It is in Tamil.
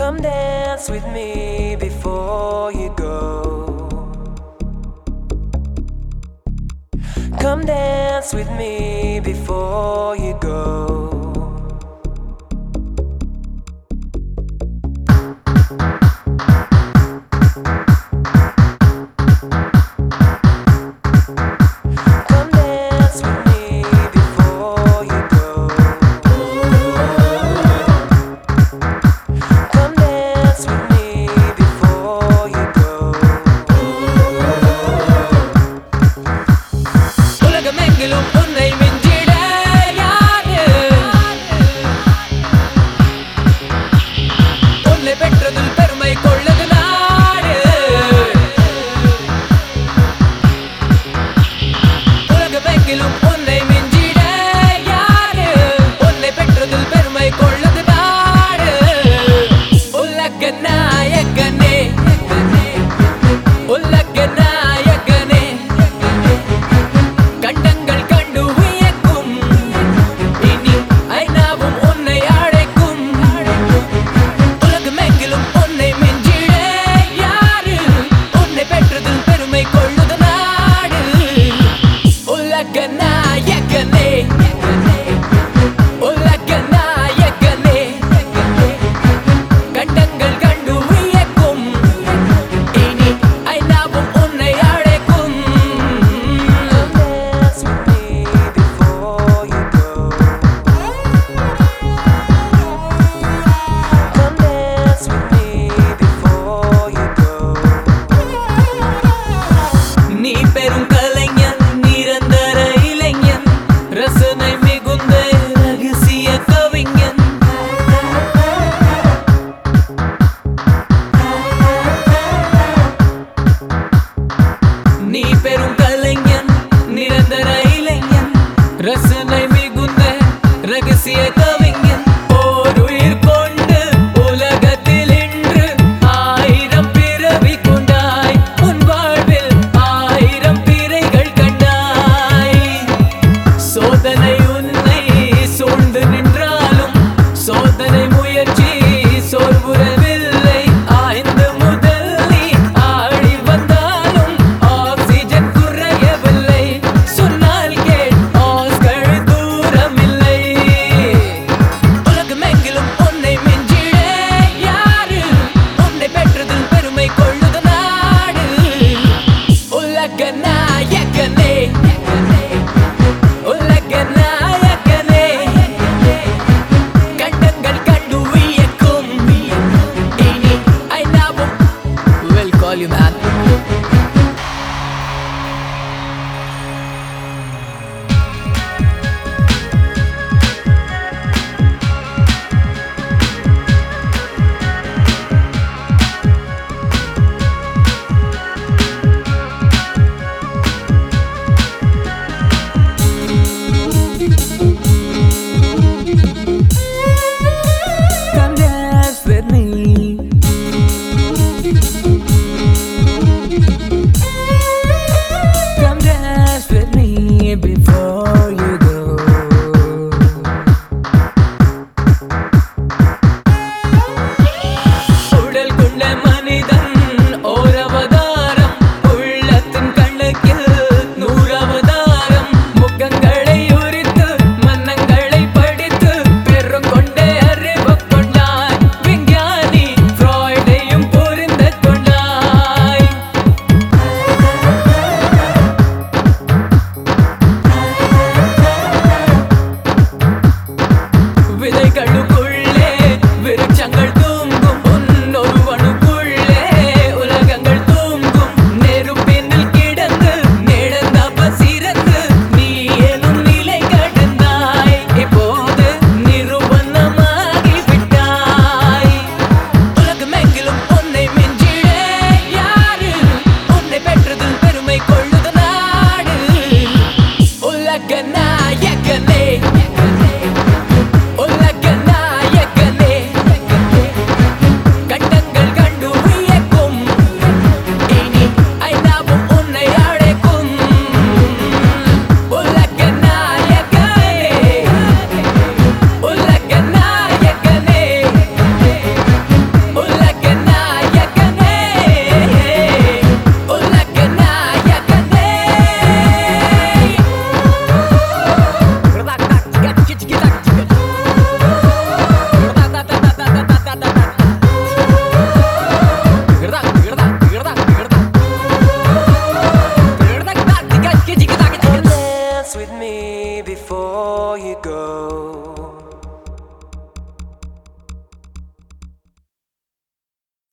Come dance with me before you go. Come dance with me before you go. ரசனை மிகுந்த ரகசிய கவிஞன் ஓர் உயிர் கொண்டு உலகத்தில் இன்று 1000 பிறவி கொண்டாய் உன் வாழ்வில் 1000 பிறைகள் கண்டாய் சோதனை உன்னை சூழ்ந்து நின்றாலும் சோதனை முயற்சி சோர்வுறவில்லை ஆய்ந்து முதல் நீ ஆடி வந்தாலும் ஆக்சிஜன் குறையவில்லை சொன்னால் கேள் ஆஸ்கள் தூரமில்லை உலகமெங்கிலும் உன்னை மிஞ்சிட யாரு உன்னை பெற்றதில் பெருமை கொள்ளுது நாடு உலக நாயகனே உலக நாயகனே கண்டங்கள் கண்டு வியக்கும் இனி ஐநாவும் will call you man. Come dance with me. Come dance with me before you go. உடல் கொண்ட மனிதன் ஓர் அவதாரம் உள்ளத்தின் கண்ணுக்கில் 100 அவதாரம் முகங்களை உரித்து மன்னங்களை படித்து பெரும் கொண்டே அறிவு கொண்டாய் விஞ்ஞானி ஃப்ராய்டையும் புரிந்து கொண்டாய் விதைகளுக்குள்ளே விருட்சங்கள் தூங்கும் உன்னொருவனுக்குள்ளே உலகங்கள் தூங்கும் நெருப்பினில் கிடந்து நடந்த சிறந்து நீ எனும் நிலை கடந்தாய் இப்போது நிரூபணமாகி விட்டாய் உலகமெங்கிலும் உன்னை மிஞ்சிட யாரு உன்னை பெற்றதில் பெருமை கொள்ளுது நாடு உலக நாயகனே உலக with me before you go.